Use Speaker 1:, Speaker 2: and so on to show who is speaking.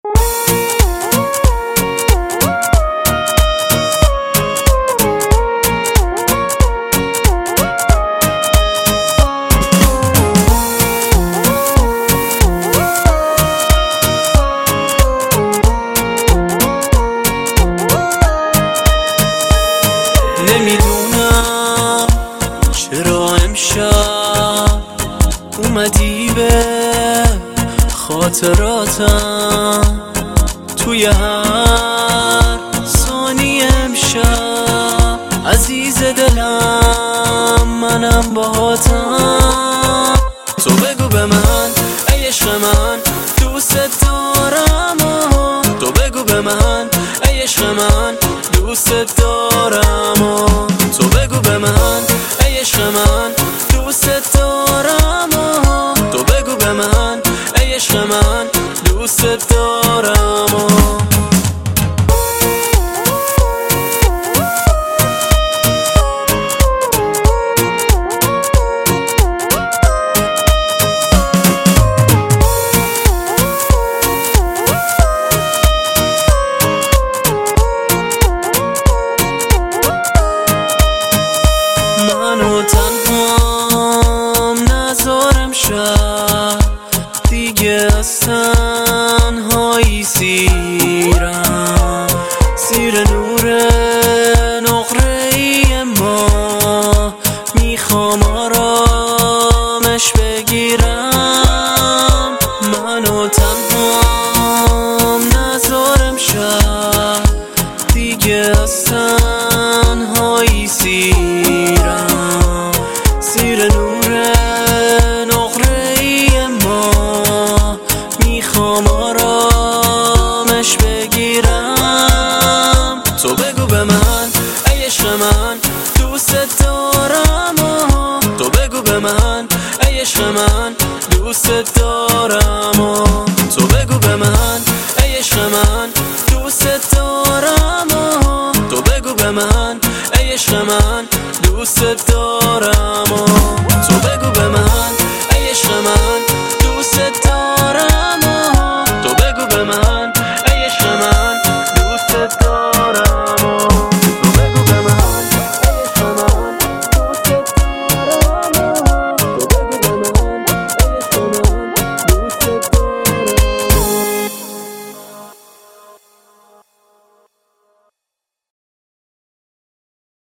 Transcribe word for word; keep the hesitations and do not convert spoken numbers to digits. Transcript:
Speaker 1: نمیدونم چرا امشب اومدی به خاطراتم توی هر ثانیه امشب عزیز دلم منم باهاتم. تو بگو به من ای عشق من دوست دارم، تو بگو به من ای عشق من دوست دارم، تو بگو به من ای عشق من دوست دارم، تو بگو به من ای عشق من دوست دارم. منو تنهام نذارم شب دیگه از تنهایی سیرم، زیر نور نقره‌ای ما میخوام آرامش بگیرم. منو تنهام نذارم شب دیگه از تنهایی سیرم، زیر نور نقره‌ای ما میخوام آرامش بگیرم. تو بگو به من ای عشق من دوست دارم، تو بگو به من ای عشق من دوست دارم، تو بگو به من ای عشق من دوست دارم، تو بگو به من ای عشق من دوست دارم، تو بگو